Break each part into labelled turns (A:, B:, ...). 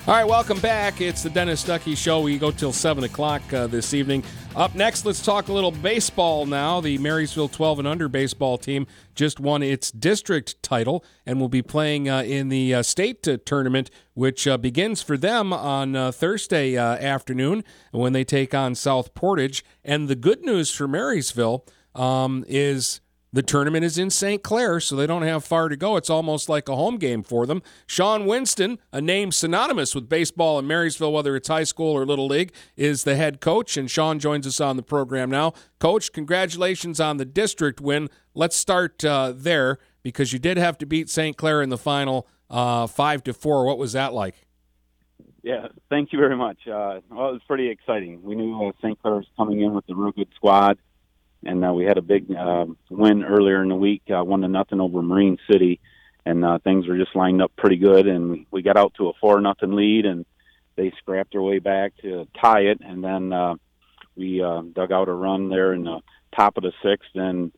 A: All right, welcome back. It's the Dennis Stuckey Show. We go till 7 o'clock this evening. Up next, let's talk a little baseball now. The Marysville 12 and under baseball team just won its district title and will be playing in the state tournament, which begins for them on Thursday afternoon when they take on South Portage. And the good news for Marysville is the tournament is in St. Clair, so they don't have far to go. It's almost like a home game for them. Sean Winston, a name synonymous with baseball in Marysville, whether it's high school or Little League, is the head coach, and Sean joins us on the program now. Coach, congratulations on the district win. Let's start there, because you did have to beat St. Clair in the final 5-4. What was that like?
B: Yeah, thank you very much. Well, it was pretty exciting. We knew St. Clair was coming in with a real good squad. And we had a big win earlier in the week, 1-0 over Marine City, and things were just lined up pretty good. And we got out to a 4-0 lead, and they scrapped their way back to tie it. And then we dug out a run there in the top of the sixth, and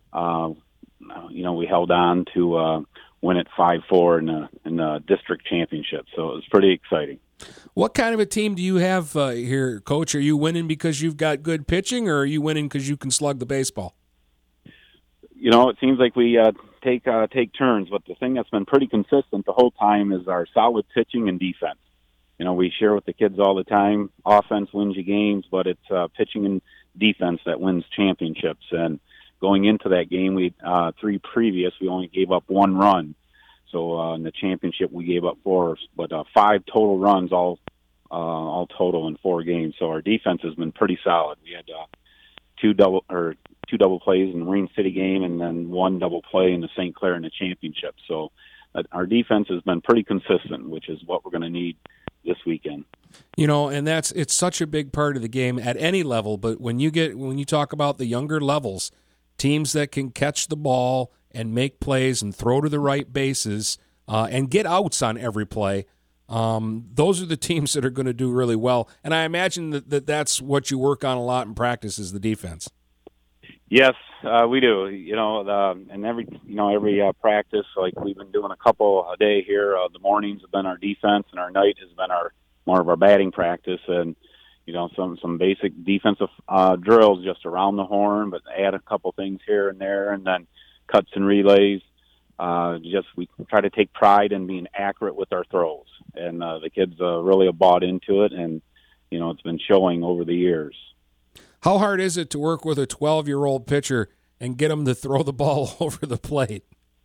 B: we held on to win it 5-4 in the district championship. So it was pretty exciting.
A: What kind of a team do you have here, Coach? Are you winning because you've got good pitching, or are you winning because you can slug the baseball?
B: It seems like we take turns, but the thing that's been pretty consistent the whole time is our solid pitching and defense. We share with the kids all the time, offense wins you games, but it's pitching and defense that wins championships. And going into that game, we only gave up one run. So in the championship, we gave up 4, but 5 total runs, all total in 4 games. So our defense has been pretty solid. We had two double plays in the Marine City game, and then 1 double play in the St. Clair in the championship. So our defense has been pretty consistent, which is what we're going to need this weekend.
A: And it's such a big part of the game at any level. But when you talk about the younger levels, teams that can catch the ball and make plays and throw to the right bases and get outs on every play, those are the teams that are going to do really well. And I imagine that's what you work on a lot in practice is the defense.
B: Yes, we do. And every practice, like we've been doing a couple a day here. The mornings have been our defense, and our night has been more of our batting practice. And some basic defensive drills just around the horn, but add a couple things here and there, and then cuts and relays. We try to take pride in being accurate with our throws, and the kids really have bought into it, and it's been showing over the years.
A: How hard is it to work with a 12-year-old pitcher and get him to throw the ball over the plate?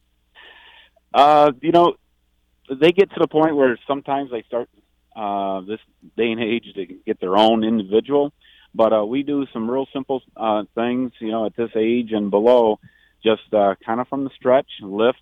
B: They get to the point where sometimes they start this day and age to get their own individual, but we do some real simple things, at this age and below. Just kind of from the stretch, lift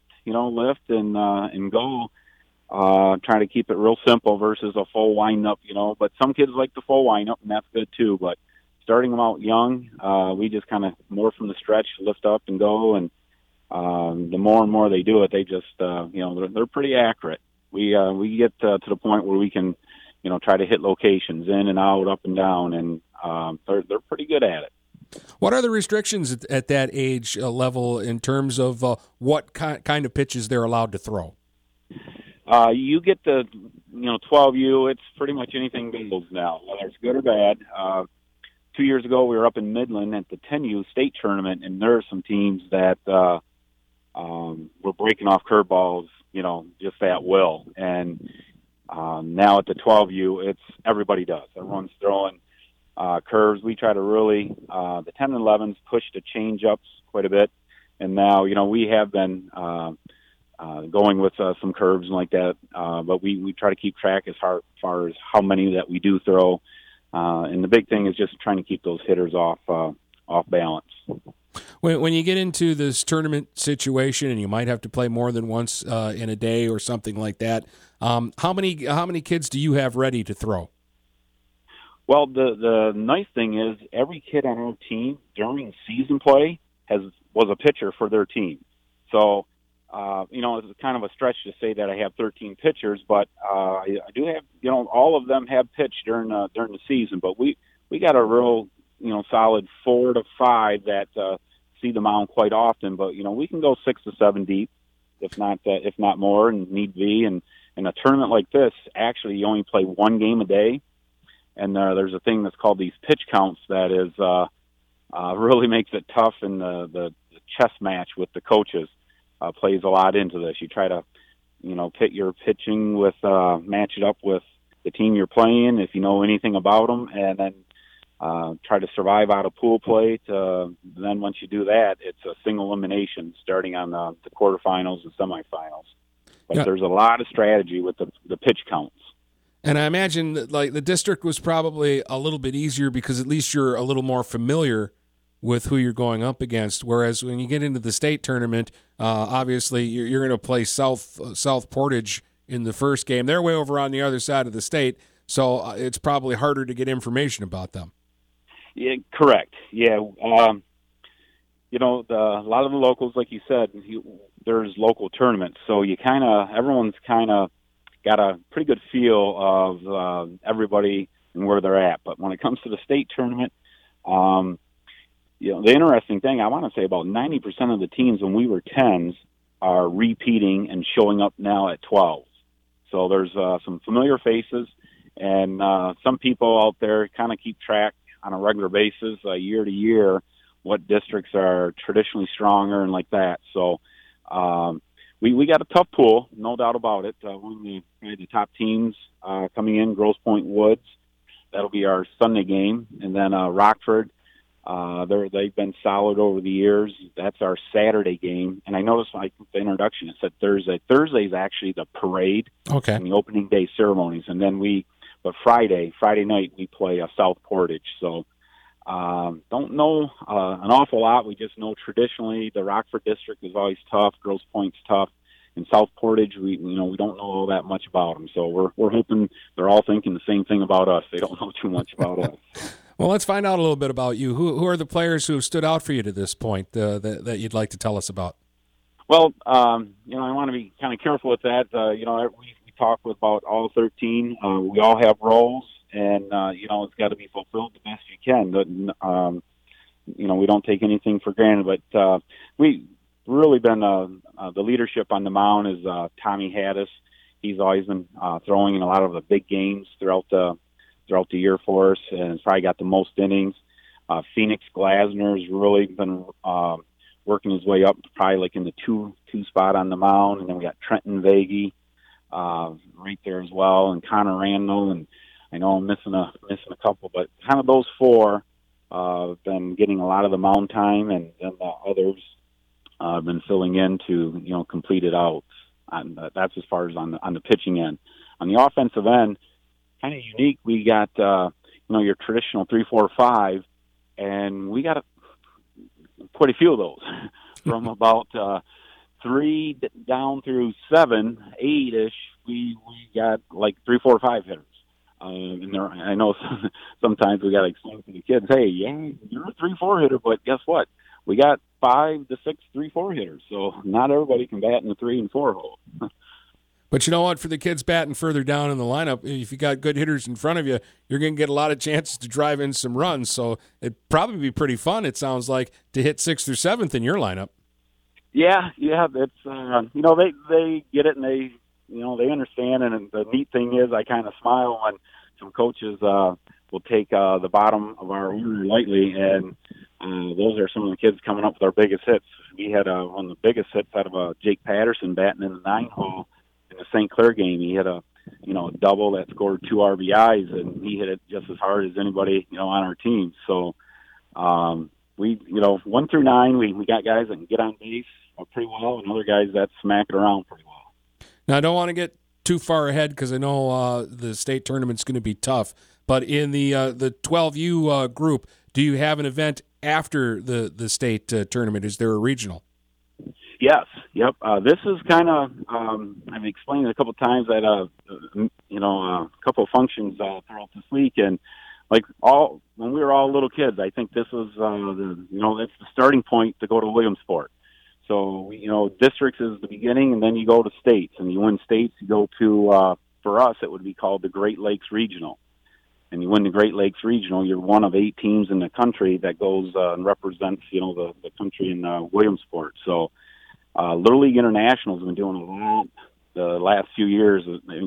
B: and go. Trying to keep it real simple versus a full wind-up, But some kids like the full wind-up, and that's good too. But starting them out young, we just kind of more from the stretch, lift up and go. And the more and more they do it, they just, they're pretty accurate. We get to the point where we can, try to hit locations in and out, up and down, and they're pretty good at it.
A: What are the restrictions at that age level in terms of what kind of pitches they're allowed to throw?
B: You get the 12U. It's pretty much anything goes now, whether it's good or bad. 2 years ago, we were up in Midland at the 10U state tournament, and there are some teams that were breaking off curveballs, just at will. And now at the 12U, it's everybody does. Everyone's throwing curves. We try to really the 10 and 11s push the change-ups quite a bit, and now we have been going with some curves like that, but we try to keep track as far as how many that we do throw, and the big thing is just trying to keep those hitters off balance.
A: When you get into this tournament situation and you might have to play more than once in a day or something like that, how many kids do you have ready to throw?
B: Well, the nice thing is every kid on our team during season play was a pitcher for their team. So, it's kind of a stretch to say that I have 13 pitchers, but I do have, all of them have pitched during the season. But we got a real, solid 4 to 5 that see the mound quite often. But we can go 6 to 7 deep, if not more, and need be. And in a tournament like this, actually you only play one game a day, and there's a thing that's called these pitch counts that is really makes it tough, and the chess match with the coaches plays a lot into this. You try to, pit your pitching with match it up with the team you're playing if you know anything about them, and then try to survive out of pool play. Then once you do that, it's a single elimination starting on the quarterfinals and semifinals. But there's a lot of strategy with the pitch counts.
A: And I imagine that, like, the district was probably a little bit easier because at least you're a little more familiar with who you're going up against. Whereas when you get into the state tournament, obviously you're going to play South Portage in the first game. They're way over on the other side of the state, so it's probably harder to get information about them.
B: Yeah, correct. Yeah. A lot of the locals, like you said, there's local tournaments, so everyone's kind of got a pretty good feel of everybody and where they're at. But when it comes to the state tournament, the interesting thing, I want to say about 90% of the teams when we were 10s are repeating and showing up now at 12s. So there's some familiar faces, and some people out there kind of keep track on a regular basis, year to year, what districts are traditionally stronger and like that. So we got a tough pool, no doubt about it. One of the top teams coming in, Grosse Pointe Woods. That'll be our Sunday game. And then Rockford, they've been solid over the years. That's our Saturday game. And I noticed the introduction, it said Thursday. Thursday is actually the parade and the opening day ceremonies. And then but Friday night, we play South Portage. So don't know an awful lot. We just know traditionally the Rockford district is always tough. Grosse Pointe's tough. In South Portage, we don't know all that much about them. So we're hoping they're all thinking the same thing about us. They don't know too much about us.
A: Well, let's find out a little bit about you. Who are the players who have stood out for you to this point that you'd like to tell us about?
B: Well, I want to be kind of careful with that. We talk with about all 13. We all have roles, and it's got to be fulfilled the best you can. But we don't take anything for granted. But we really been the leadership on the mound is Tommy Haddis. He's always been throwing in a lot of the big games throughout the year for us, and has probably got the most innings. Phoenix Glasner has really been working his way up, probably like in the two spot on the mound, and then we got Trenton Vagey right there as well, and Connor Randall, and I know I'm missing a couple, but kind of those four have been getting a lot of the mound time, and then the others have been filling in to complete it out. That's as far as on the pitching end. On the offensive end, kind of unique. We got your traditional 3, 4, 5, and we got quite a few of those from about 3 down through 7, 8-ish. We got like 3, 4, 5 hitters. And I know sometimes we got to explain to the kids, hey, yeah, you're a 3, 4 hitter, but guess what? We got 5 to 6 3, 4 hitters, so not everybody can bat in the 3 and 4 hole.
A: But you know what? For the kids batting further down in the lineup, if you got good hitters in front of you, you're going to get a lot of chances to drive in some runs. So it'd probably be pretty fun, it sounds like, to hit 6th or 7th in your lineup.
B: Yeah, it's they get it, and they understand. And the neat thing is, I kind of smile when some coaches will take the bottom of our order lightly, and those are some of the kids coming up with our biggest hits. We had one of the biggest hits out of Jake Patterson batting in the 9 hole. In the St. Clair game, he hit a double that scored 2 RBIs, and he hit it just as hard as anybody on our team. So we 1 through 9, we got guys that can get on base pretty well, and other guys that smack it around pretty well.
A: Now I don't want to get too far ahead because I know the state tournament's going to be tough. But in the 12U group, do you have an event after the state tournament? Is there a regional?
B: Yes. Yep. This is kind of, I've explained it a couple of times at a couple of functions throughout this week, and when we were all little kids, I think this was that's the starting point to go to Williamsport. So districts is the beginning, and then you go to states, and you win states. You go to for us, it would be called the Great Lakes Regional, and you win the Great Lakes Regional. You're one of 8 teams in the country that goes and represents the country in Williamsport. So. Little League International has been doing a lot the last few years,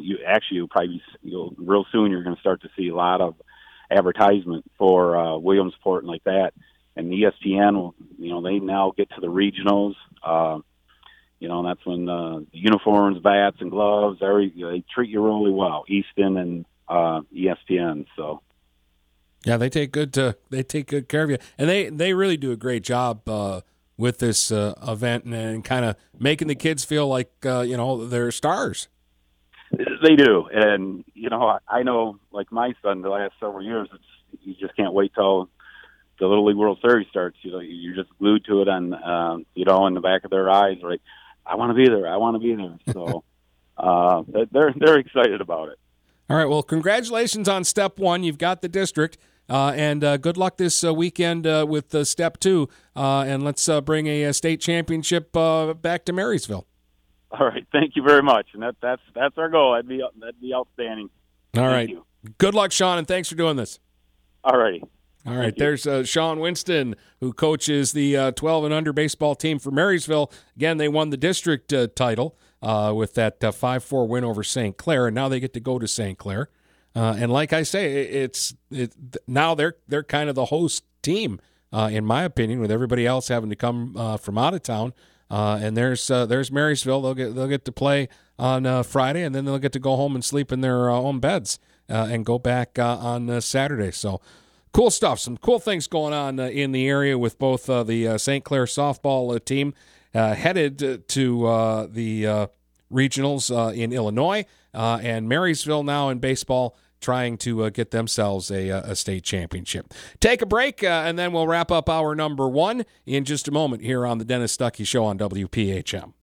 B: real soon you're going to start to see a lot of advertisement for Williamsport and like that. And ESPN will, they now get to the regionals. And that's when the uniforms, bats, and gloves, they treat you really well. Easton and ESPN. So.
A: Yeah, they take good care of you, and they really do a great job with this event and kind of making the kids feel like they're stars.
B: They do, and I know, like my son, the last several years, you just can't wait till the Little League World Series starts. You're just glued to it, on in the back of their eyes, right? I want to be there. I want to be there. So they're excited about it.
A: All right. Well, congratulations on step one. You've got the district. And good luck this weekend with step two. And let's bring a state championship back to Marysville.
B: All right. Thank you very much. And that's our goal. That'd be outstanding.
A: All right. Thank you. Good luck, Sean, and thanks for doing this.
B: All righty.
A: All right, there's Sean Winston, who coaches the 12 and under baseball team for Marysville. Again, they won the district title with that 5-4 win over St. Clair, and now they get to go to St. Clair. And like I say, now they're kind of the host team, in my opinion, with everybody else having to come from out of town. And there's Marysville. They'll get to play on Friday, and then they'll get to go home and sleep in their own beds and go back on Saturday. So. Cool stuff. Some cool things going on in the area with both the St. Clair softball team headed to the regionals in Illinois, and Marysville now in baseball trying to get themselves a state championship. Take a break, and then we'll wrap up hour number one in just a moment here on the Dennis Stuckey Show on WPHM.